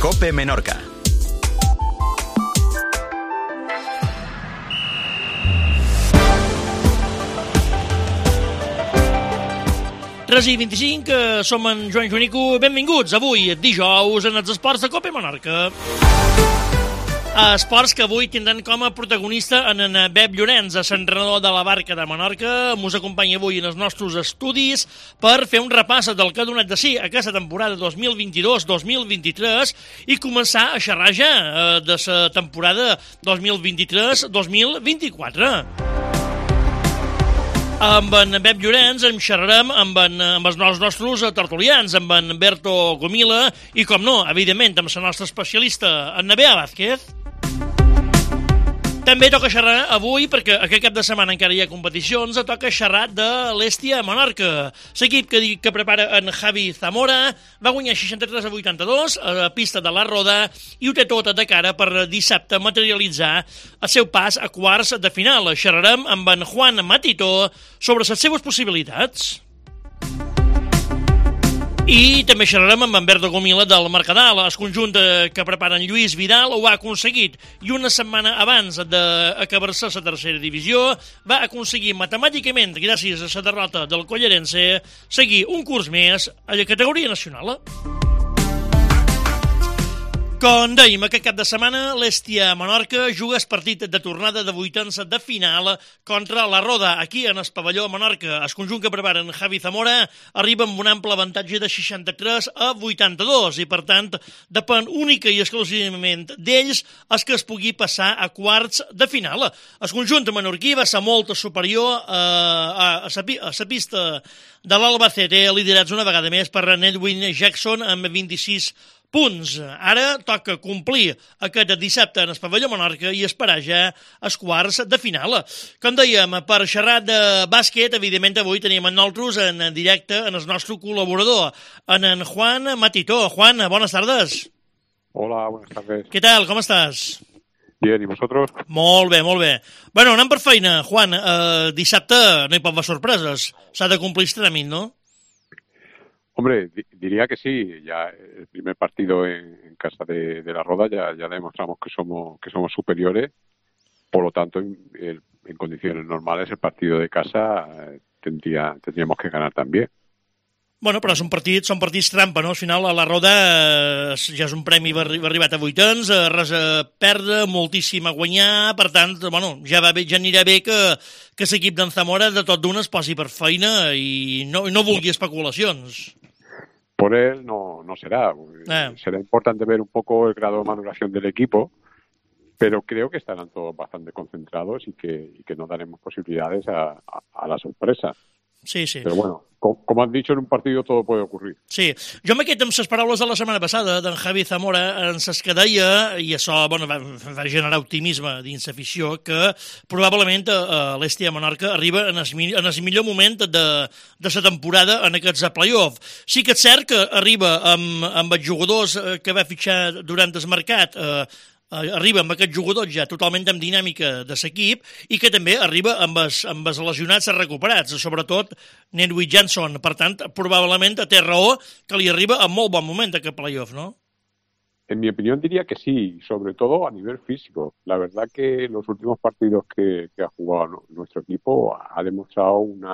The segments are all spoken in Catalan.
COPE Menorca. Tres i 25, som en Joan Joanico. Benvinguts avui, dijous, en els esports de COPE Menorca. Esports que avui tindran com a protagonista en Bep Llorenç, l'entrenador de la Barca de Menorca. Mos acompanya avui en els nostres estudis per fer un repàs del que ha donat de si aquesta temporada 2022-2023 i començar a xerrar ja de la temporada 2023-2024. Amb en Bep Llorenç en xerrarem amb els nostres tertulians, amb en Berto Gomila i, com no, evidentment, amb la nostra especialista, en Nebea Vázquez. També toca xerrar avui, perquè aquest cap de setmana encara hi ha competicions, toca xerrar de l'Hèstia Menorca. L'equip que prepara en Javi Zamora va guanyar 63-82 a la pista de la Roda i ho té tot de cara per dissabte materialitzar el seu pas a quarts de final. Xerrarem amb en Juan Matitó sobre les seves possibilitats. I també xerrarem amb en Berto Gomila del Mercadal. El conjunt que preparen Lluís Vidal ho ha aconseguit i una setmana abans d'acabar-se la tercera divisió va aconseguir matemàticament, gràcies a la derrota del Collarense, seguir un curs més a la categoria nacional. Com dèiem, aquest cap de setmana, l'Hèstia Menorca juga el partit de tornada de vuitens de final contra la Roda, aquí en el pavelló Menorca. El conjunt que preparen Javi Zamora arriba amb un ample avantatge de 63-82 i, per tant, depèn única i exclusivament d'ells el que es pugui passar a quarts de final. El conjunt menorquí va ser molt superior a la pista de l'Albacete, liderats una vegada més per Edwin Jackson amb 26 punts. Ara toca complir aquest dissabte en el pavelló Menorca i esperar ja els quarts de final. Com dèiem, per xerrar de bàsquet, evidentment avui tenim en nosaltres en directe en el nostre col·laborador, en Juan Matitó. Juan, buenas tardes. Hola, buenas tardes. ¿Qué tal? ¿Cómo estás? Bien, ¿y vosotros? Molt bé, molt bé. Bueno, anem per feina, Juan. Dissabte no hi pot haver sorpreses. S'ha de complir el tràmit, no? Hombre, diría que sí. Ya el primer partido en casa de la Roda ya demostramos que somos superiores. Por lo tanto, en condiciones normales, el partido de casa tendríamos que ganar también. Bueno, però són partits trampa, no? Al final, a la Roda ja és un premi arribat a vuitens, res a perdre, moltíssim a guanyar, per tant, bueno, ja anirà bé que l'equip d'en Zamora de tot d'una es posi per feina i no vulgui especulacions. Por él no será. Será importante ver un poco el grado de maduración del equipo, pero creo que estarán todos bastante concentrados y que no daremos posibilidades a la sorpresa. Sí, sí. Pero bueno, como has dicho, en un partido todo puede ocurrir. Sí, jo m'he quedat amb les paraules de la setmana passada d'en Javi Zamora en ses que deia, i això va generar optimisme dins l'afició, que probablement l'Hèstia Menorca arriba en el millor moment de la temporada en aquests play-off. Sí que és cert que arriba amb els jugadors que va fitxar durant el mercat, arriba amb aquests jugadors ja totalment amb dinàmica de l'equip i que també arriba amb els lesionats recuperats, sobretot Edwin Jackson. Per tant, probablement té raó que li arriba en molt bon moment aquest playoff, ¿no? En mi opinión diría que sí, sobre todo a nivel físico. La verdad que los últimos partidos que ha jugado nuestro equipo ha demostrado un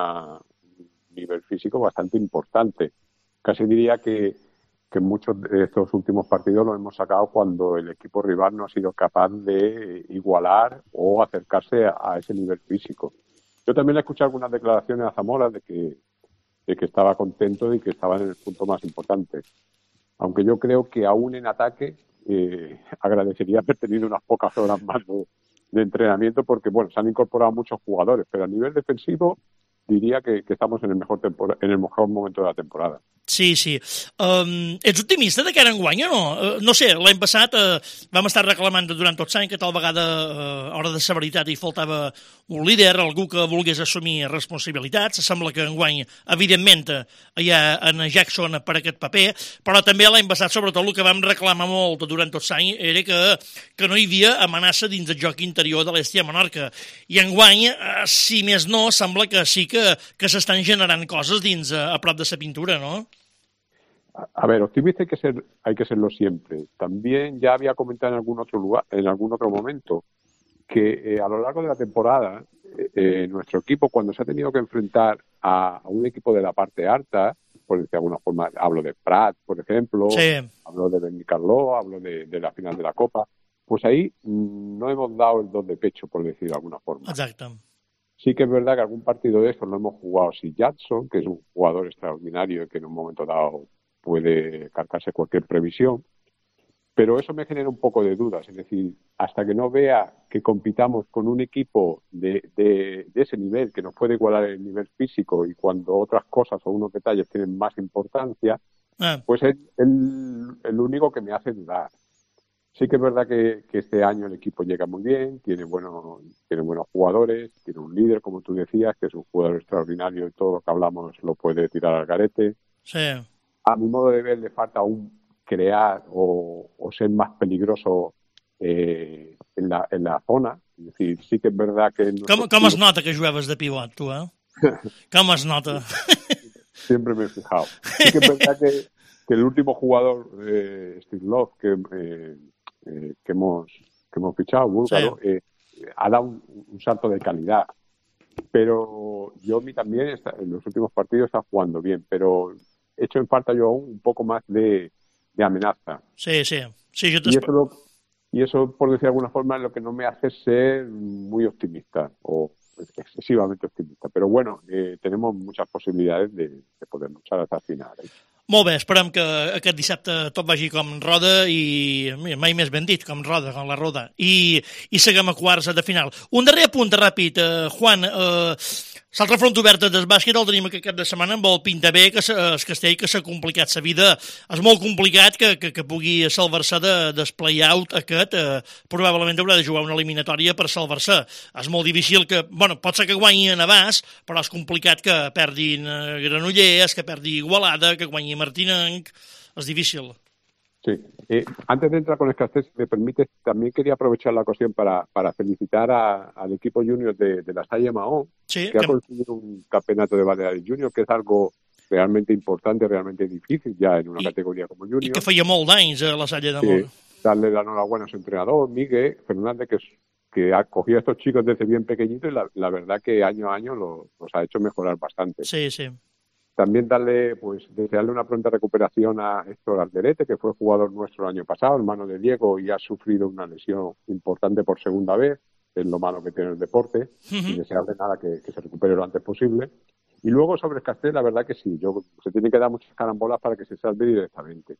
nivel físico bastante importante. Casi diría que muchos de estos últimos partidos los hemos sacado cuando el equipo rival no ha sido capaz de igualar o acercarse a ese nivel físico. Yo también he escuchado algunas declaraciones a Zamora de que estaba contento y que estaba en el punto más importante. Aunque yo creo que aún en ataque agradecería haber tenido unas pocas horas más de entrenamiento porque, bueno, se han incorporado muchos jugadores, pero a nivel defensivo diria que estamos en el mejor momento de la temporada. Sí, sí. Ets optimista de cara a enguany o no? No sé, l'any passat vam estar reclamant durant tot l'any que tal vegada a hora de la veritat hi faltava un líder, algú que volgués assumir responsabilitats. Sembla que enguany, evidentment, hi ha en Jackson per aquest paper, però també l'any passat, sobretot, el que vam reclamar molt durant tot l'any era que no hi havia amenaça dins del joc interior de l'Hèstia Menorca. I enguany, si més no, sembla que sí que s'estan generant coses dins a prop de la pintura, no? A ver, optimista hay que serlo siempre. También ya había comentado en algún otro lugar, en algún otro momento, que a lo largo de la temporada nuestro equipo, cuando se ha tenido que enfrentar a un equipo de la parte alta, por decir de alguna forma, hablo de Prat, por ejemplo, hablo de Benicarló, hablo de la final de la Copa, pues ahí no hemos dado el dos de pecho, por decir de alguna forma. Exacto. Sí que es verdad que algún partido de estos lo hemos jugado sin Jackson, que es un jugador extraordinario y que en un momento dado puede cargarse cualquier previsión, pero eso me genera un poco de dudas. Es decir, hasta que no vea que compitamos con un equipo de ese nivel, que nos puede igualar el nivel físico y cuando otras cosas o unos detalles tienen más importancia, pues es el único que me hace dudar. Sí que es verdad que este año el equipo llega muy bien, tiene buenos jugadores, tiene un líder, como tú decías, que es un jugador extraordinario y todo lo que hablamos lo puede tirar al garete. Sí. A mi modo de ver le falta aún crear o ser más peligroso en la zona. Es decir, sí que es verdad que... Com es nota que jugaves de pivot, tu, Com es nota? Siempre me he fijado. Sí que es verdad que el último jugador, Steve Love, que hemos fichado, búlgaro, ha dado un salto de calidad. Pero Yomi también en los últimos partidos está jugando bien, pero he hecho en falta yo aún un poco más de amenaza. Sí, yo y eso, por decir de alguna forma, es lo que no me hace ser muy optimista o excesivamente optimista. Pero bueno, tenemos muchas posibilidades de poder luchar hasta el final. Molt bé, esperem que aquest dissabte tot vagi com roda i mai més ben dit, com roda, com la roda, i seguim a quarts de final. Un darrer apunt ràpid, Juan, l'altre front obert del bàsquet el tenim aquest cap de setmana amb el Pintabé, que el Castell, que s'ha complicat la vida. És molt complicat que pugui salvar-se del play-out aquest, probablement haurà de jugar una eliminatòria per salvar-se. És molt difícil que, pot ser que guanyi a Navàs, però és complicat que perdin Granollers, que perdi Igualada, que guanyi Martinenc, es difícil. Sí. Antes de entrar con el Castell, si me permite, también quería aprovechar la ocasión para felicitar al equipo junior de la Salle Mahón, que ha conseguido un campeonato de Baleares Junior, que es algo realmente importante, realmente difícil ya en una categoría como junior. I que feia molt d'anys a la Salle de Mahón. Darle la enhorabuena a su entrenador, Miguel Fernández, que ha cogido a estos chicos desde bien pequeñitos y la verdad que año a año los ha hecho mejorar bastante. Sí. También desearle una pronta recuperación a Héctor Alderete, que fue jugador nuestro el año pasado, hermano de Diego, y ha sufrido una lesión importante por segunda vez, es lo malo que tiene el deporte, y desearle que se recupere lo antes posible. Y luego sobre el Castell, la verdad que sí, se tiene que dar muchas carambolas para que se salve directamente.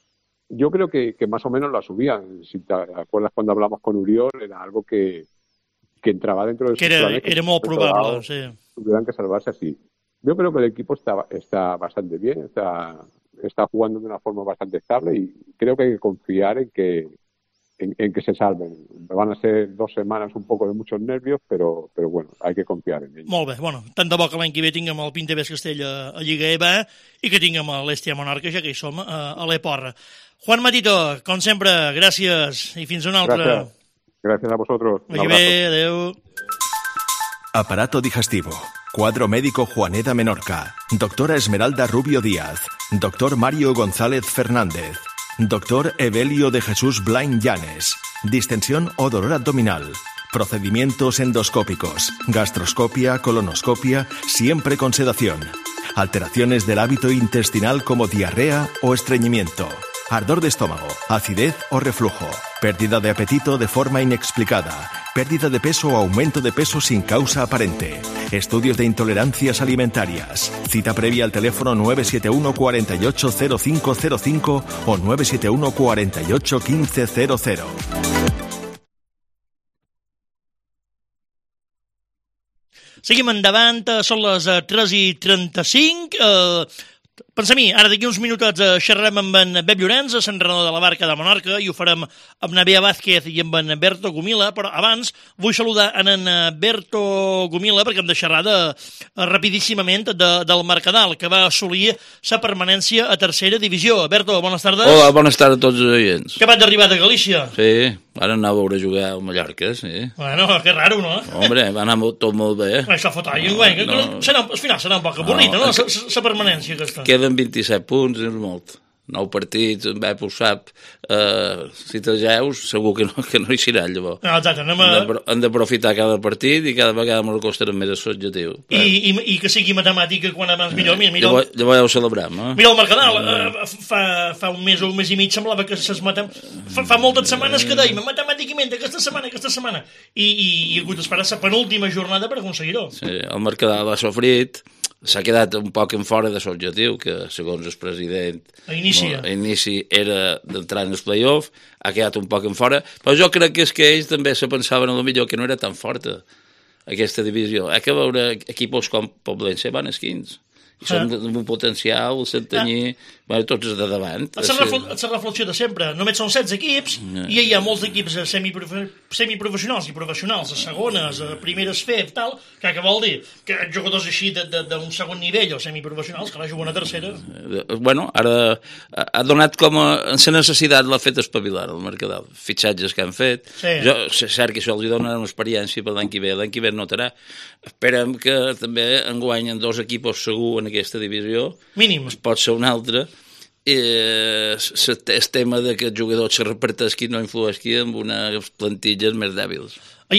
Yo creo que más o menos lo asumían. Si te acuerdas cuando hablamos con Uriol, era algo que entraba dentro de sus planes. Era muy probable, sí. Tuvieran que salvarse así. Yo creo que el equipo está bastante bien, está jugando de una forma bastante estable y creo que hay que confiar en que se salven. Van a ser 2 semanas un poco de muchos nervios, pero bueno, hay que confiar en ellos. Molt bé, tant de bo que l'any que ve tinguem el Pintabé Castell a Lliga EVA i que tinguem l'Estia Menorca, ja que hi som, a l'Eporra. Juan Matito, com sempre, gràcies i fins una altra. Gracias a vosotros. Vagi bé, adeu. Aparato digestivo. Cuadro médico Juaneda Menorca. Doctora Esmeralda Rubio Díaz. Doctor Mario González Fernández. Doctor Evelio de Jesús Blain Llanes. Distensión o dolor abdominal. Procedimientos endoscópicos. Gastroscopia, colonoscopia, siempre con sedación. Alteraciones del hábito intestinal como diarrea o estreñimiento. Ardor de estómago, acidez o reflujo. Pérdida de apetito de forma inexplicada. Pérdida de peso o aumento de peso sin causa aparente. Estudios de intolerancias alimentarias. Cita previa al teléfono 971 48 0505 o 971 48 1500. Seguim endavant, són les 3:35. Pensa a mi, ara d'aquí uns minutets xerrarem amb en Bep Llorenç, l'entrenador de la Barca de Menorca, i ho farem amb en Bea Vázquez i amb en Berto Gomila, però abans vull saludar en Berto Gomila perquè hem de xerrar rapidíssimament del Mercadal, que va assolir la permanència a tercera divisió. Berto, bones tardes. Hola, bones tardes a tots els oients. Que vas d'arribar de Galícia. Sí, ara anava a veure jugar a Mallorca, sí. Bueno, que raro, no? Hombre, va anar tot molt bé. Això fot ai, al final serà un poc avorrit, no? La permanència aquesta. Queden 27 punts, és molt. 9 partits, bé, ho sap, si t'ageus, segur que no hi serà, llavors. No, exacte, hem d'aprofitar cada partit i cada vegada ens acostarem més a l'objectiu. I que sigui matemàtica quan abans millor. Mira, llavors ja ho celebrem, eh? Mira el Mercadal, fa un mes o un mes i mig semblava que fa moltes setmanes que dèiem matemàticament aquesta setmana, i hi ha hagut d'esperar la penúltima jornada per aconseguir-ho. Sí, el Mercadal ha sofrit, s'ha quedat un poc en fora de l'objectiu, que segons el president a inici era d'entrar en el play-off, ha quedat un poc en fora, però jo crec que és que ells també se pensaven a lo millor que no era tan forta aquesta divisió. Hay que veure equipos com Poblense van esquins, i són d'un potencial, Santanyí, tots els de davant. És la reflexió de sempre. Només són 16 equips i hi ha molts equips semiprofessionals i professionals, a segones, a primeres FEP, tal, que vol dir que jugadors així d'un segon nivell o semiprofessionals que la juguen a tercera. Bueno, ara ha donat com a la necessitat l'ha fet espavilar el Mercadal. Fitxatges que han fet. És cert que això els dona una experiència per l'any que ve notarà. Esperem que també enguany en 2 equipos segur en aquesta divisió. Mínim. Pot ser un altre. El tema de que els jugadors se repartesquin no influesquin amb unes plantilles més dèbils.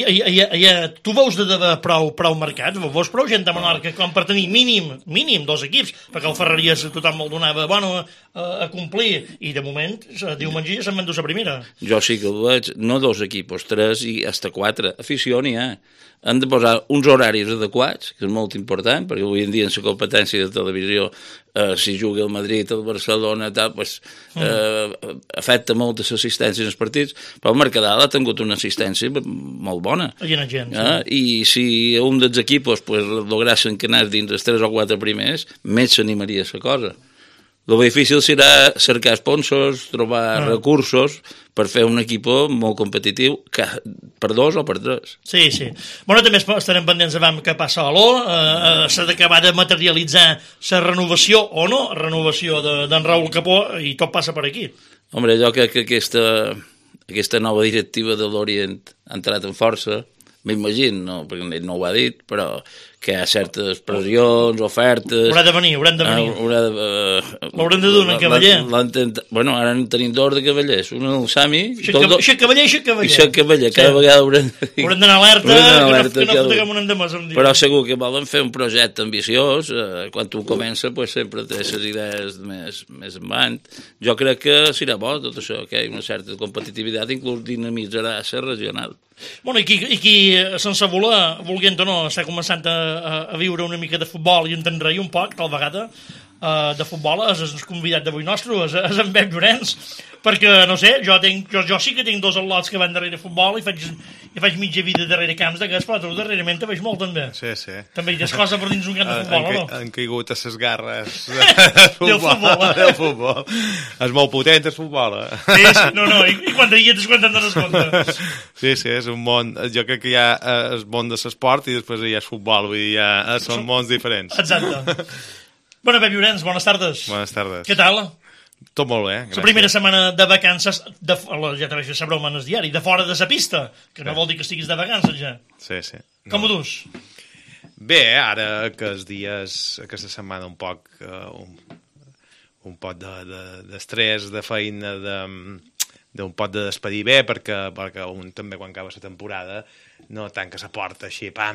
Tu veus de prou mercats? Veus prou gent de Menorca com per tenir mínim 2 equips? Perquè el Ferreries tothom el donava a complir, i de moment diumenge ja se'n van dur la primera. Jo sí que el veig, no 2 equipos, 3 i hasta 4. Afició n'hi ha. Han de posar uns horaris adequats, que és molt important, perquè avui en dia en la competència de televisió, si juga el Madrid, el Barcelona, tal, afecta molt l'assistència en els partits, però el Mercadal ha tingut una assistència molt bona. I si un dels equipos lograssen que anés dins els 3 o 4 primers, més s'animaria la cosa. El difícil serà cercar sponsors, trobar recursos per fer un equip molt competitiu per 2 o per 3. Sí. Bueno, també estarem pendents de què passa a l'O. S'ha d'acabar de materialitzar la renovació o no renovació d'en Raül Capó, i tot passa per aquí. Hombre, jo crec que aquesta nova directiva de l'Orient ha entrat en força, m'imagino, perquè ell no ho ha dit, però que hi ha certes pressions, ofertes... Haurà de venir. L'haurem de dur en cavaller. Bueno, ara en tenim 2 de cavallers, un el Sami... Xec cavaller. Cada vegada haurem d'anar alerta, que no fotem un endemés. Però segur que volen fer un projecte ambiciós, quan tu comença sempre té les idees més en avant. Jo crec que serà bo tot això, que hi ha una certa competitivitat, inclús dinamitzarà la regional. Bueno, i qui sense voler, volguent o no, està començant a viure una mica de futbol i entendre un poc, tal vegada, de futbol, és el convidat d'avui nostre, és en Pep Llorenç, perquè, no sé, jo sí que tinc 2 al·lots que van darrere futbol i faig mitja vida darrere camps d'aquests, però tu darrerament te veig molt, també. Sí. També hi ha coses per dins un camp de futbol, o no? Han caigut a ses garres del futbol. És molt potent, el futbol, Sí, no, i quan t'hi quan te'n dones compte. Sí, és un món, jo crec que hi ha el món de l'esport i després hi ha el futbol, vull dir, són mons diferents. Exacte. Bueno, Pep Llorenç, bones tardes. Bones tardes. Què tal? Tot molt bé, gràcies. La primera setmana de vacances, ja te veig a saber en el diari, de fora de la pista, que no vol dir que estiguis de vacances ja. Sí. Com ho dus? Bé, ara que els dies, aquesta setmana un poc d'estrès, de feina, d'un pot de despedir bé, perquè un també quan acaba la temporada no tant que s'aporta així, pam,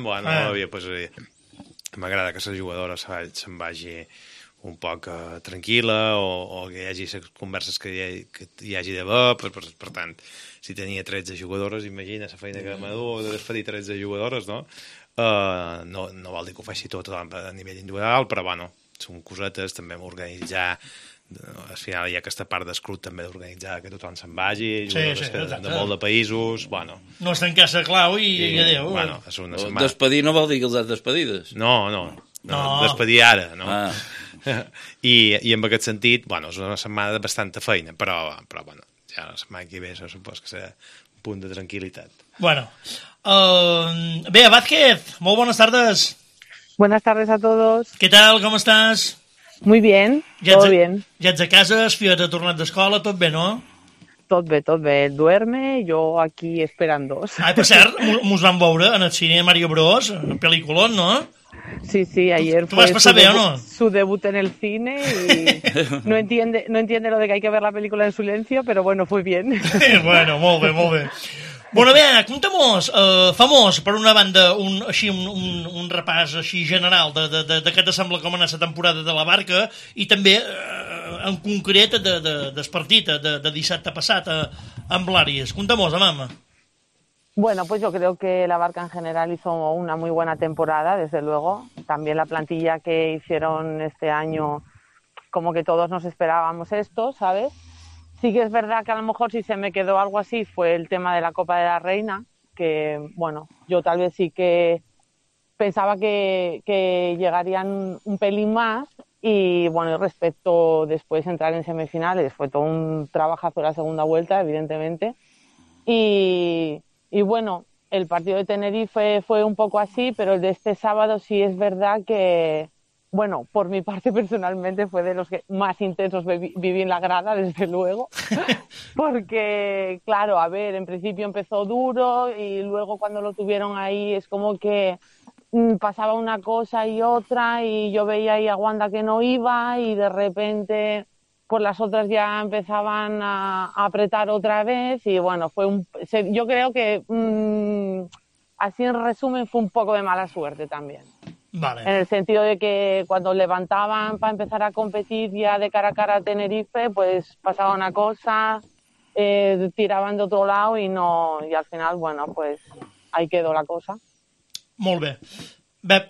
m'agrada que la jugadora se'n vagi un poc tranquil·la o que hi hagi les converses que hi hagi d'haver, per tant, si tenia 13 jugadores, imagina la feina que m'ha dut de despedir 13 jugadores, no? No vol dir que ho faci tot a nivell individual, però bueno, són cosetes, també m'organitzar, al final hi ha aquesta part d'escrut també d'organitzar que tothom se'n vagi, jugadores de molt de països, bueno. No es tancar la clau i adéu. Bueno, és una setmana. Despedir no vol dir que els has despedides. No, despedir ara, no? I en aquest sentit, bueno, és una setmana de bastanta feina, però bueno, ja la setmana que ve supos que serà un punt de tranquil·litat. Bueno, Bea Vázquez, molt buenas tardes. Buenas tardes a todos. ¿Qué tal, com estàs? Muy bien, todo bien. Ja ets a casa, has tornat d'escola, tot bé, no? Tot bé. Él duerme, yo aquí esperando. Per cert, mos vam veure en el cine Mario Bros, en pel·lículon, ¿no? Sí, ayer ¿Tú vas a pasar bien o no? su debut en el cine y no entiende lo de que hay que ver la película en silencio, pero bueno, fue bien. Bueno, molt bé. Bueno, bé, conta'm-nos, famós, per una banda, un repàs així general de què te sembla com anar la temporada de la Barca i també, en concret, del partit de dissabte passat amb l'Àries. Conta'm-nos, mama. Bueno, pues yo creo que la Barca en general hizo una muy buena temporada, desde luego. También la plantilla que hicieron este año, como que todos nos esperábamos esto, ¿sabes? Sí que es verdad que a lo mejor si se me quedó algo así fue el tema de la Copa de la Reina, que, bueno, yo tal vez sí que pensaba que llegarían un pelín más y, bueno, respecto después entrar en semifinales, fue todo un trabajazo la segunda vuelta, evidentemente. Y bueno, el partido de Tenerife fue un poco así, pero el de este sábado sí es verdad que, bueno, por mi parte personalmente fue de los que más intensos viví en la grada, desde luego, porque, claro, a ver, en principio empezó duro y luego cuando lo tuvieron ahí es como que pasaba una cosa y otra y yo veía ahí a Wanda que no iba y de repente pues las otras ya empezaban a apretar otra vez y bueno, yo creo que así en resumen fue un poco de mala suerte también. Vale. En el sentido de que cuando levantaban para empezar a competir ya de cara a cara a Tenerife, pues pasaba una cosa, tiraban de otro lado y al final, bueno, pues ahí quedó la cosa. Molt bé. Bep,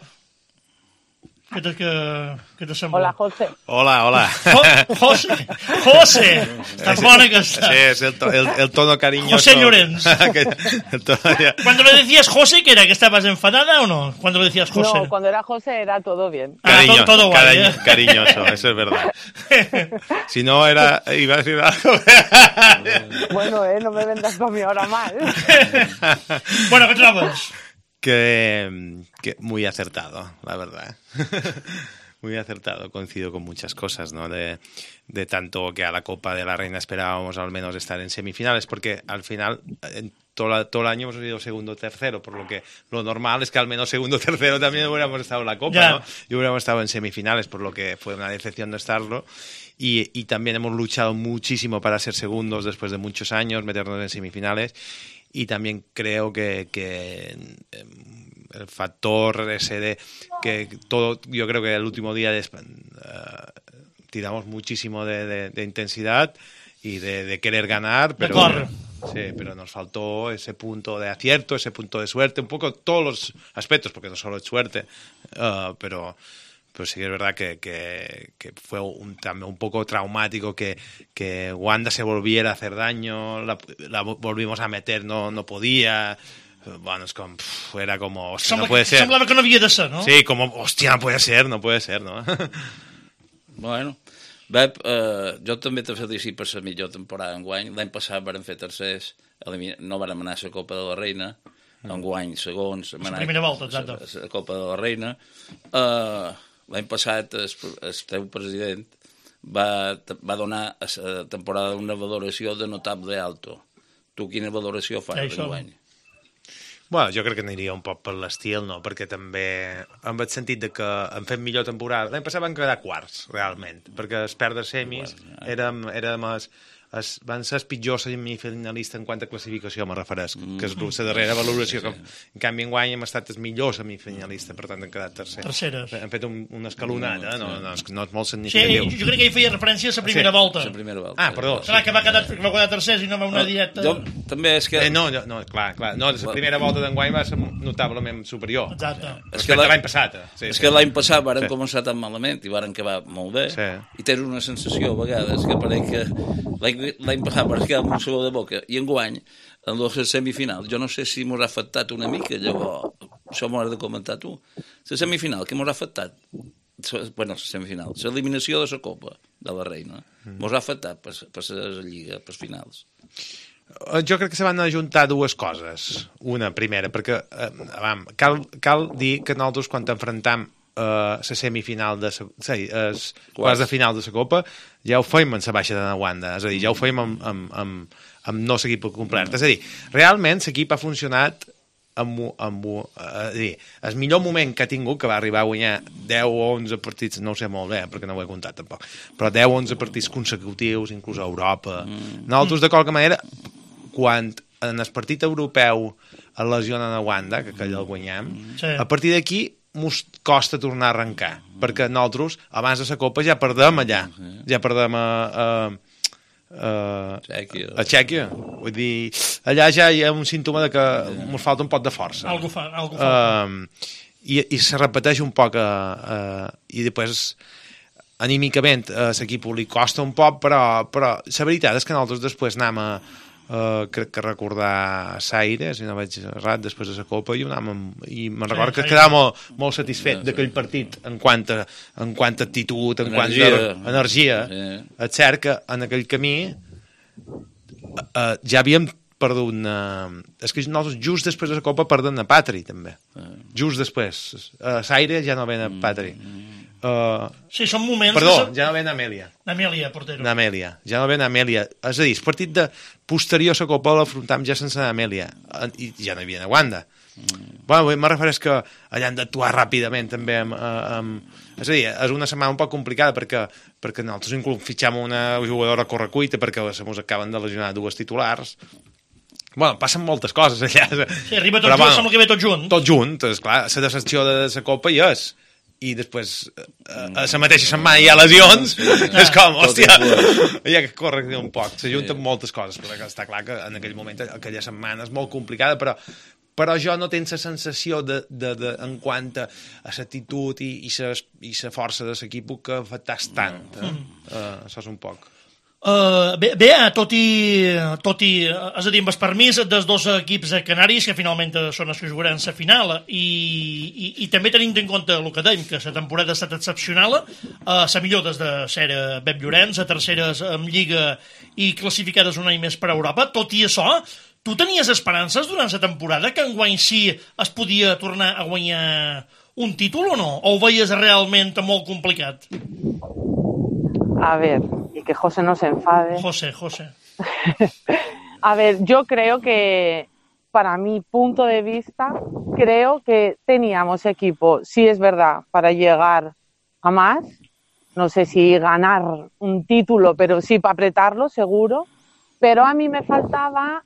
què te sembla? Hola, José. Hola. José! Està bona aquesta. Sí, es el tono cariñoso. José Llorens. Cuando le decías José, ¿qué era? ¿Que estabas enfadada o no? Cuando le decías José. No, cuando era José era todo bien. Todo guay, cariñoso, eso es verdad. Si no era, iba a decir algo. Bueno, no me vendas con mi hora mal. Bueno, ¿qué trobes? Que muy acertado, la verdad. Muy acertado, coincido con muchas cosas, ¿no? De tanto que a la Copa de la Reina esperábamos al menos estar en semifinales, porque al final en todo el año hemos sido segundo o tercero, por lo que lo normal es que al menos segundo o tercero también hubiéramos estado en la Copa, ya, ¿no? Y hubiéramos estado en semifinales, por lo que fue una decepción no estarlo. Y también hemos luchado muchísimo para ser segundos después de muchos años, meternos en semifinales. Y también creo que el factor ese de que todo, yo creo que el último día tiramos muchísimo de intensidad y de querer ganar, pero nos faltó ese punto de acierto, ese punto de suerte, un poco todos los aspectos, porque no solo es suerte, pero sí que es verdad que fue también un poco traumático que Wanda se volviera a hacer daño, la volvimos a meter, no podía. Bueno, era como, hostia, no puede ser. Semblava que no havia de ser, no? Sí, como, hostia, no puede ser, ¿no? Bueno, Bep, jo també te felicito per la millor temporada enguany. L'any passat vàrem fer tercers, no vàrem anar a la Copa de la Reina, enguany segons, la primera volta, exacte. La Copa de la Reina. L'any passat el teu president va donar a la temporada una valoració de notable alto. Tu quina valoració fas enguany? Bueno, jo crec que aniria un poc per l'estil, no? Perquè també amb el sentit de que hem fet millor temporada. L'any passat van quedar quarts, realment, perquè es perdre semis van ser els pitjors semifinalistes en quant a classificació, me refereix, que és la darrera valoració. En canvi, enguany hem estat els millors semifinalistes, per tant, hem quedat terceres. Hem fet una escalonada, no és molt significatiu. Sí, jo crec que hi feia referència a la primera volta. Ah, perdó. Clar, que va quedar tercers i no va una dieta... Jo també és que... No, clar. No, la primera volta d'enguany va ser notablement superior. Exacte. Respecte a l'any passat. És que l'any passat vàrem començar tan malament i vàrem acabar molt bé. I tens una sensació a vegades que pareix que l'any passat va quedar amb un sabor de boca i enguany en les semifinals jo no sé si m'ho ha afectat una mica, llavors això m'ho has de comentar tu. La semifinal, què m'ho ha afectat? Bueno, la semifinal, l'eliminació de la Copa de la Reina m'ho ha afectat per la Lliga, per finals. Jo crec que se van ajuntar dues coses. Una, primera, perquè cal dir que nosaltres quan enfrontam la semifinal de quarts de final de la Copa, ja ho feim en la baixa de Wanda, és a dir, ja ho feim amb no l'equip complet. És a dir, realment l'equip ha funcionat el millor moment que ha tingut, que va arribar a guanyar 10 o 11 partits, no ho sé molt bé, perquè no ho he comptat tampoc, però 10 o 11 partits consecutius, inclús a Europa. Nosaltres, de qualque manera, quan en el partit europeu es lesionen a Wanda, que allà el guanyem, a partir d'aquí mos costa tornar a arrencar, perquè nosaltres, abans de la Copa, ja perdem allà, ja perdem a Txèquia. Vull dir, allà ja hi ha un símptoma de que ens falta un poc de força. Algo falta. I se repeteix un poc i després anímicament a l'equip li costa un poc, però la veritat és que nosaltres després anem crec que recordar Saire, si no vaig errat, després de la Copa, i me'n recordo que quedava molt satisfet d'aquell partit en quant a actitud, en quant a energia. És cert que en aquell camí ja havíem perdut és que nosaltres just després de la Copa perdem a Patri, també. Just després. Saire ja no ven a Patri. Sí, són moments... Perdó, ja no ven a Amèlia. Amèlia, portero. Amèlia, ja no ven a Amèlia. És a dir, el partit posterior a la Copa l'afrontam ja sense Amèlia. I ja no hi havia a Wanda. Bueno, me refereix que allà han d'actuar ràpidament també és a dir, és una setmana un poc complicada perquè nosaltres inclús fitxam una jugadora a correcuita perquè se mos acaben de lesionar dues titulars. Bueno, passen moltes coses allà. Sí, arriba tot junt, sembla que ve tot junt. Tot junt, és clar, la decepció de la Copa hi és. I després a la mateixa setmana hi ha lesions, és com, hòstia, hi ha que corregir un poc, s'ajunten moltes coses, perquè està clar que en aquell moment, aquella setmana és molt complicada, però jo no tinc la sensació en quant a l'actitud i la força de l'equip que afectàs tant, això és un poc. Bé, tot i, és a dir, amb el permís dels dos equips canaris, que finalment són els que jugaran la final, i també tenint en compte el que dèiem, que la temporada ha estat excepcional, la millor des de ser Pep Llorenç, a terceres amb Lliga i classificades un any més per a Europa. Tot i això, tu tenies esperances durant la temporada que enguany sí es podia tornar a guanyar un títol o no? O ho veies realment molt complicat? A ver, y que José no se enfade. José. A ver, yo creo que, para mi punto de vista, creo que teníamos equipo, sí es verdad, para llegar a más. No sé si ganar un título, pero sí para apretarlo, seguro. Pero a mí me faltaba,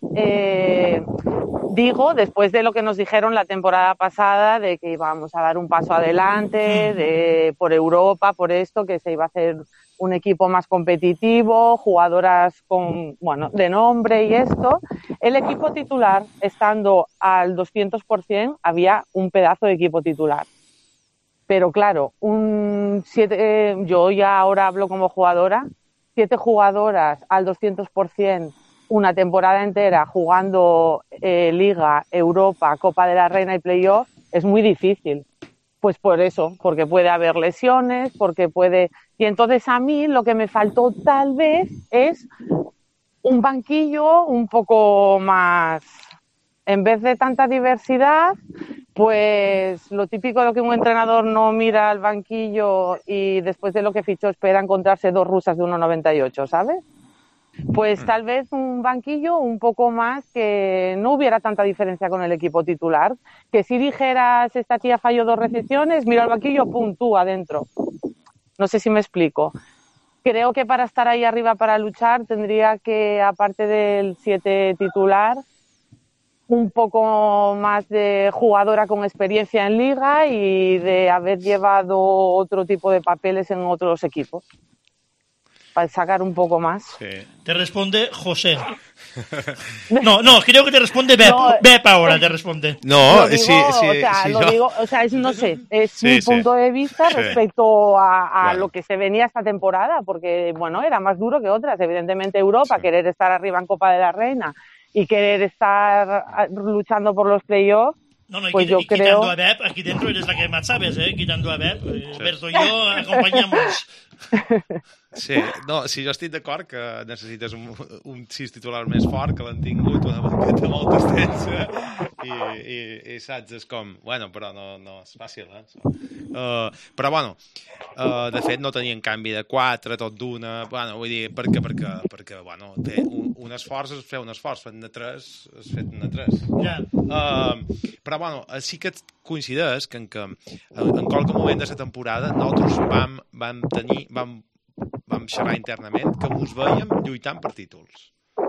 después de lo que nos dijeron la temporada pasada, de que íbamos a dar un paso adelante, por Europa, por esto, que se iba a hacer un equipo más competitivo, jugadoras de nombre y esto. El equipo titular, estando al 200%, había un pedazo de equipo titular. Pero claro, yo ya ahora hablo como jugadora, 7 jugadoras al 200%, una temporada entera jugando Liga, Europa, Copa de la Reina y Playoff, es muy difícil. Pues por eso, porque puede haber lesiones, Y entonces a mí lo que me faltó tal vez es un banquillo un poco más... En vez de tanta diversidad, pues lo típico de que un entrenador no mira al banquillo y después de lo que fichó espera encontrarse 2 rusas de 1,98, ¿sabes? Pues tal vez un banquillo un poco más, que no hubiera tanta diferencia con el equipo titular, que si dijeras esta tía falló 2 recepciones, mira al banquillo, pum, tú adentro. No sé si me explico. Creo que para estar ahí arriba, para luchar, tendría que, aparte del 7 titular, un poco más de jugadora con experiencia en Liga y de haber llevado otro tipo de papeles en otros equipos. Para sacar un poco más. Sí. Te responde José. No, creo que te responde Bep. Bep ahora te responde. No, no sé, es mi punto de vista respecto a lo que se venía esta temporada, porque, era más duro que otras. Evidentemente Europa, querer estar arriba en Copa de la Reina y querer estar luchando por los playoffs, pues yo creo... Quitando a Bep, aquí dentro eres la que más sabes, quitando a Bep. Alberto y yo acompañamos Sí, no, si jo estic d'acord que necessites un 6 titular més fort, que l'han tingut una banqueta molt extensa i saps, és com, bueno, però no és fàcil, però bueno, de fet no tenien canvi de 4, tot d'una, bueno, vull dir, perquè bueno, té un esforç es fer un esforç, fet de 3 es fet de 3. Però bueno, sí que coincideix que en qualque moment de la temporada nosaltres vam xerrar internament que ens veiem lluitant per títols.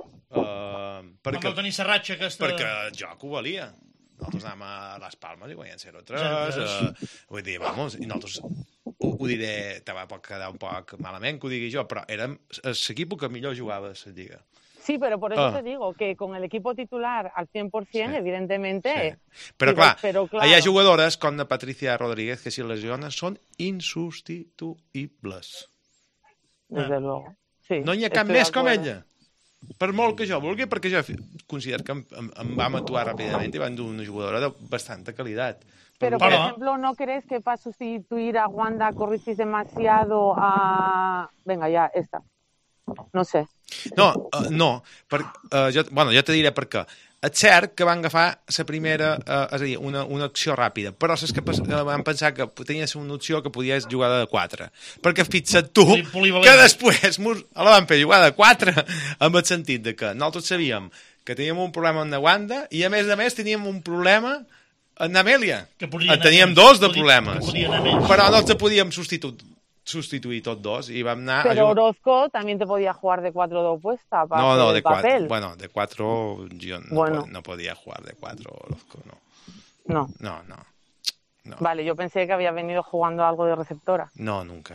Perquè vau tenir la ratxa aquesta... Perquè el joc ho valia. Nosaltres anàvem a Les Palmes i guanyem 0-3. Vull dir, vamos, i nosaltres ho diré, te va quedar un poc malament que ho digui jo, però érem l'equip que millor jugava a la Lliga. Sí, pero por eso te digo que con el equipo titular al 100%, evidentemente... Sí. Però clar, hi ha jugadores com la Patricia Rodríguez que si lesiona són insubstituïbles. Desde luego. Sí, no hi ha cap més com ella. Per molt que jo vulgui, perquè jo considero que em vam actuar ràpidament i vam dur una jugadora de bastante qualitat. Pero, por ejemplo, ¿no crees que para sustituir a Wanda corrigís demasiado a... Venga, ya, esta. No sé. No. Jo te diré per què. És cert que van agafar la primera, és a dir, una acció ràpida, però és que van pensar que tenies una opció que podies jugar de 4. Perquè fixa't tu que després la van fer jugar de 4 amb el sentit de que nosaltres sabíem que teníem un problema amb la Wanda i a més teníem un problema amb l'Amèlia. Teníem dos de problemes, però no els podíem sustituir tots dos y vam anar pero Orozco también te podía jugar de 4 de opuesta para no, de papel. Bueno, de 4 yo no podía jugar de 4 Orozco, no. Vale, yo pensé que había venido jugando algo de receptora. No, nunca,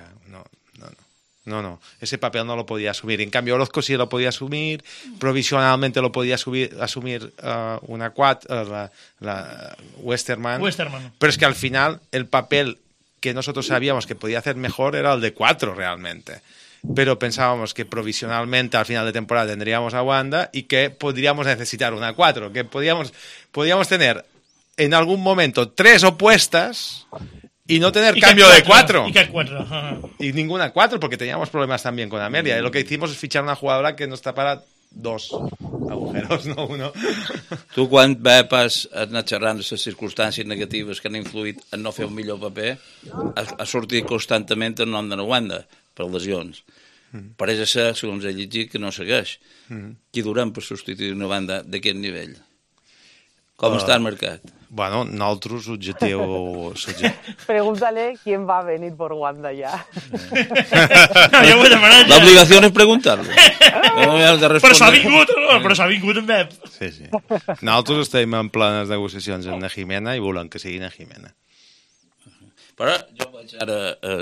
no. Ese papel no lo podía asumir. En cambio, Orozco sí lo podía asumir, provisionalmente lo podía asumir una 4, la Westerman. Pero es que al final el papel que nosotros sabíamos que podía hacer mejor era el de 4 realmente. Pero pensábamos que provisionalmente al final de temporada tendríamos a Wanda y que podríamos necesitar una 4, que podíamos tener en algún momento 3 opuestas y no tener cambio de 4. Y ninguna 4 porque teníamos problemas también con Amelia. Y lo que hicimos es fichar una jugadora que nos tapara 2 agujeros, no 1. Tu, quan has anat xerrant de les circumstàncies negatives que han influït en no fer un millor paper, ha sortit constantment el nom de la Wanda, per lesions. Pareix ser, segons he llegit, que no segueix. Qui durem per substituir una banda d'aquest nivell? Com està el mercat? Bueno, nosaltres, objectiu... Pregúntale quién va a venir por Wanda ya. La obligación es preguntarlo. Però s'ha vingut en Pep. Sí. Nosaltres estem en plenes negociacions amb la Jimena i volem que sigui la Jimena. Però jo vaig ara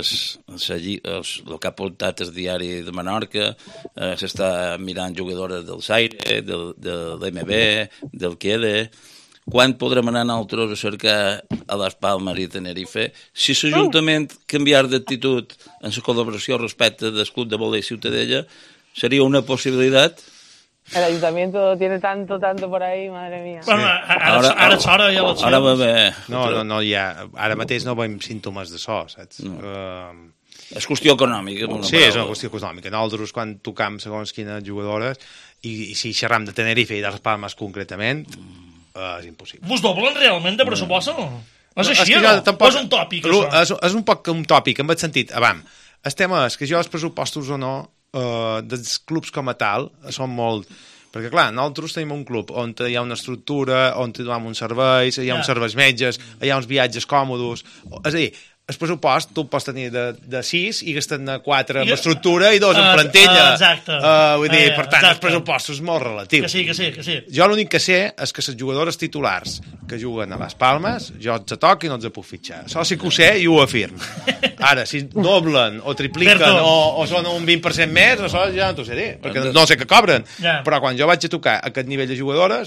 el que ha apuntat el diari de Menorca, s'està mirant jugadores del Zaire, de l'MB, del Quede. Quan podrem anar nosaltres a cercar a Les Palmes i Tenerife? Si l'Ajuntament canviar d'actitud en la col·laboració respecte del Club de Vòlei Ciutadella, seria una possibilitat? El Ayuntamiento tiene tanto por ahí, madre mía. Bueno, ara és hora, ja l'opció. No, ara mateix no veiem símptomes de so, saps? És qüestió econòmica. Sí, és una qüestió econòmica. Nosaltres, quan tocam segons quines jugadores, i si xerram de Tenerife i de Les Palmes concretament, és impossible. Vos doblen realment de pressupost o no? És així o no? O és un tòpic, això? És un poc un tòpic, en el sentit, el tema és que jo els pressupostos o no dels clubs com a tal són molt... Perquè, clar, nosaltres tenim un club on hi ha una estructura, on hi donem uns serveis, hi ha uns serveis metges, hi ha uns viatges còmodes... És a dir, el pressupost tu el pots tenir de 6 i gastant 4 en estructura i 2 en plantilla. Exacte. Vull dir, per tant, el pressupost és molt relatiu. Que sí. Jo l'únic que sé és que les jugadores titulars que juguen a Les Palmes, jo els toc i no els puc fitxar. Això sí que ho sé i ho afirmo. Ara, si doblen o tripliquen o són un 20% més, això ja no t'ho sé dir, perquè no sé què cobren. Però quan jo vaig a tocar aquest nivell de jugadores,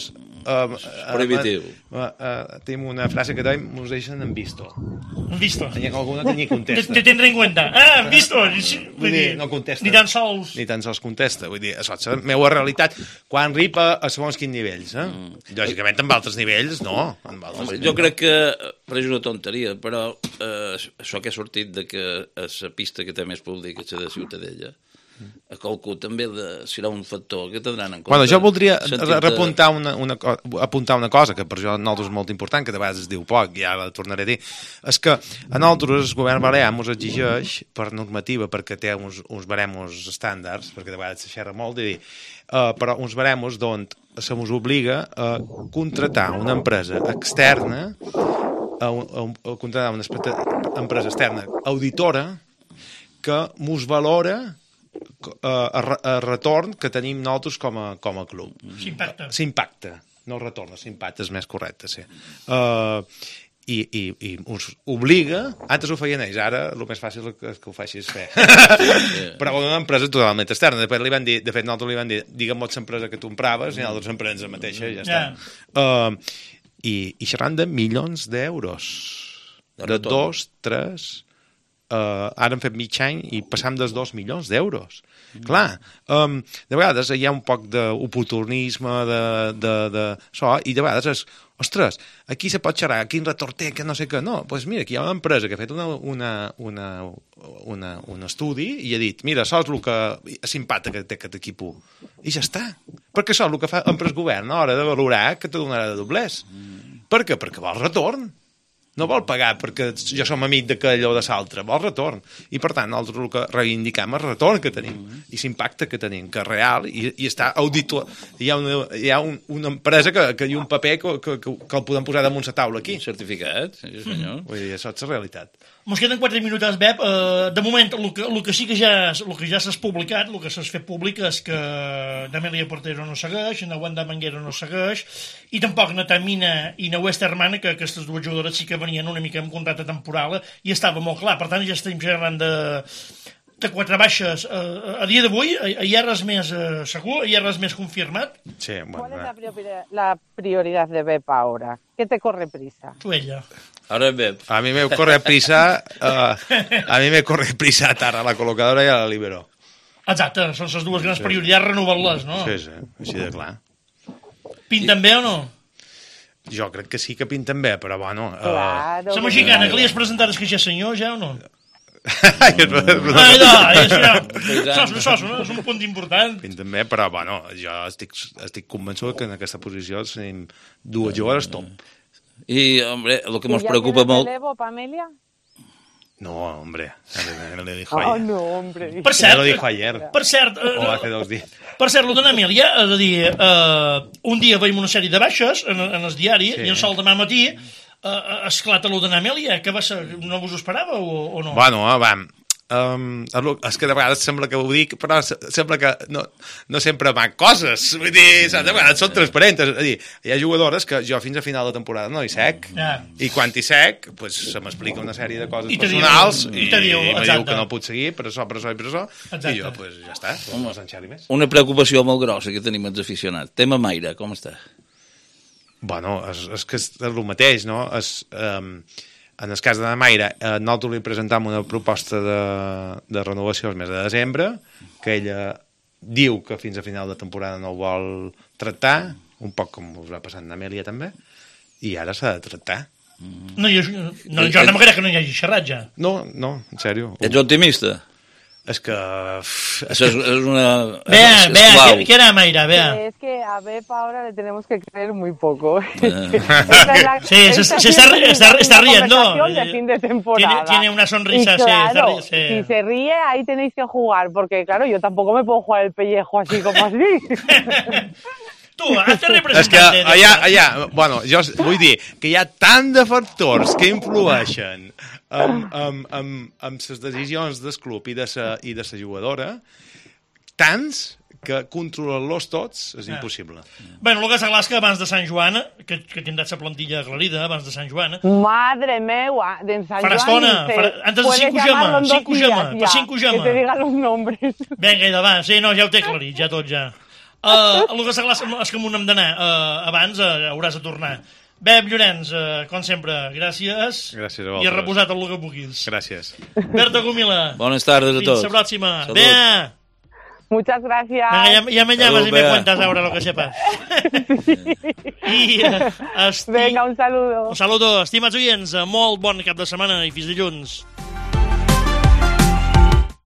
Prohibitiu. Tenim una frase que dèiem, ens deixen en visto. En visto. N'hi ha alguna que ni contesta. Te tendré en cuenta. Ah, en visto. Vull dir, no contesta. Ni tan sols. Ni tan sols contesta. Vull dir, això és la meva realitat. Quan ripa a segons quins nivells, Lògicament, amb altres nivells, no. Jo crec que pareix una tonteria, però això que ha sortit de que la pista que té més públic és la de Ciutadella, a qualcú també serà un factor que tindran en compte. Bueno, jo voldria apuntar una cosa que per jo nosaltres és molt important, que de vegades es diu poc, i ara la tornaré a dir, és que a nosaltres el govern balear ens exigeix per normativa, perquè té uns baremos estàndards, perquè de vegades se xerra molt de dir, però uns baremos d'on se ens obliga a contratar una empresa externa, a contratar una empresa externa auditora que ens valora el retorn que tenim nosaltres com a club. S'impacta. No retorn, s'impacta és més correcte, sí. I us obliga, antes ho feien ells, ara el més fàcil que ho faci és fer. Però una empresa totalment externa. De fet, nosaltres li van dir, digue'm l'empresa empresa que tu empraves, i nosaltres emprenem la mateixa, i ja està. I xerrant de milions d'euros. De 2, 3... ara hem fet mig any i passam dels 2 milions d'euros. Clar, de vegades hi ha un poc d'oportunisme, i de vegades és, ostres, aquí se pot xerrar, quin retorn té, que no sé què. No, doncs mira, aquí hi ha una empresa que ha fet un estudi i ha dit, mira, això és el que s'impacta que té aquest equip. I ja està. Perquè això és el que fa l'empresa govern a l'hora de valorar que te donarà de doblers. Per què? Perquè vol retorn. No vol pagar perquè jo som amic d'aquell o de l'altre, vol retorn. I per tant, nosaltres el que reivindicam és el retorn que tenim i l'impacte que tenim, que és real i està auditor. Hi ha una empresa que hi ha un paper que el podem posar damunt la taula aquí. Certificat, sí senyor. Vull dir, això és la realitat. Ens queden 4 minuts, Bep. De moment, el que sí que ja s'ha publicat, el que s'ha fet públic és que Namèlia Portero no segueix, na Wanda Manguero no segueix, i tampoc na Tamina i na Westerman, que aquestes dues jugadores sí que venien una mica amb contracte temporal, i estava molt clar. Per tant, ja estem parlant de 4 baixes. A dia d'avui hi ha res més segur? Hi ha res més confirmat? Sí, bueno. ¿Cuál es la prioridad de Bep ahora? ¿Qué te corre prisa? Tu, ella. Ara Bep. A mi me corre prisa atar a la col·locadora i a la libero. Exacte, són les dues grans prioritats, renovar-les, no? Sí, així de clar. Pinten bé o no? Jo crec que sí que pinten bé, però bueno... Claro. La mexicana que li has presentat és que ja senyor, ja o no? És un punt important. Pinten bé, però bueno, jo estic convençut que en aquesta posició tenim 2 jugadores top. Y, hombre, lo que nos preocupa molt... ¿Relevo, Pamelia? No, hombre, no le dijo ayer. No, hombre. Per cert, lo dijo ayer. Per cert, o hace 2 días. Per cert, lo d'Amèlia, és a dir, un dia veiem una sèrie de baixes en el diari, i en sol demà matí esclata lo d'Amèlia, que va ser, no vos ho esperava o no? Bueno, és que de vegades sembla que ho dic, però sembla que no sempre van coses. Vull dir, de vegades són transparents. És a dir, hi ha jugadores que jo fins a final de temporada no hi sec, i quan hi sec, pues, se m'explica una sèrie de coses personals, i me diu que no puc seguir, per això, i jo, pues, ja està, no s'enxerri més. Una preocupació molt grossa que tenim els aficionats. Tema Mayra, com està? Bueno, és que és el mateix, no? En el cas de la Mayra, nosaltres li presentam una proposta de renovació el mes de desembre, que ella diu que fins a final de temporada no ho vol tractar, un poc com us va passar amb Amèlia també, i ara s'ha de tractar. Jo no me crec que no hi hagi xerrat ja. No, en sèrio. Ets optimista? Es que... Eso es una... Vea, ¿qué era Mayra? Vea. Es que a Bep ahora le tenemos que creer muy poco. Sí, se está riendo. De fin de temporada. Tiene una sonrisa. Y claro, sí. Si se ríe, ahí tenéis que jugar, porque claro, yo tampoco me puedo jugar el pellejo así como así. Tu, hazte representante. És que allà, bueno, jo vull dir que hi ha tant de factors que influeixen amb les decisions del club i de la jugadora, tants que controlar-los tots és impossible. Bueno, el que està clar és que abans de Sant Joan, que tindràs la plantilla aclarida, abans de Sant Joan... Madre meva, de Sant Joan... Farà estona, antes de 5 Gemma, per 5 Gemma. Que te digan los nombres. Vinga, i davant, sí, no, ja ho té aclarit, ja tot, ja. El que s'aclar és que m'ho hem d'anar. Abans hauràs de tornar. Bep Llorenç, com sempre, gràcies. Gràcies a I vosaltres. reposat el que puguis. Gràcies. Berta Gomila. Bones tardes a tots. Fins la pròxima. Salut. Bea. Muchas gracias. Venga, ya me llamas Salud, y me Bea. cuentas ahora lo que sepas. I, Venga, un saludo. un saludo. Estimats oients, molt bon cap de setmana i fins dilluns.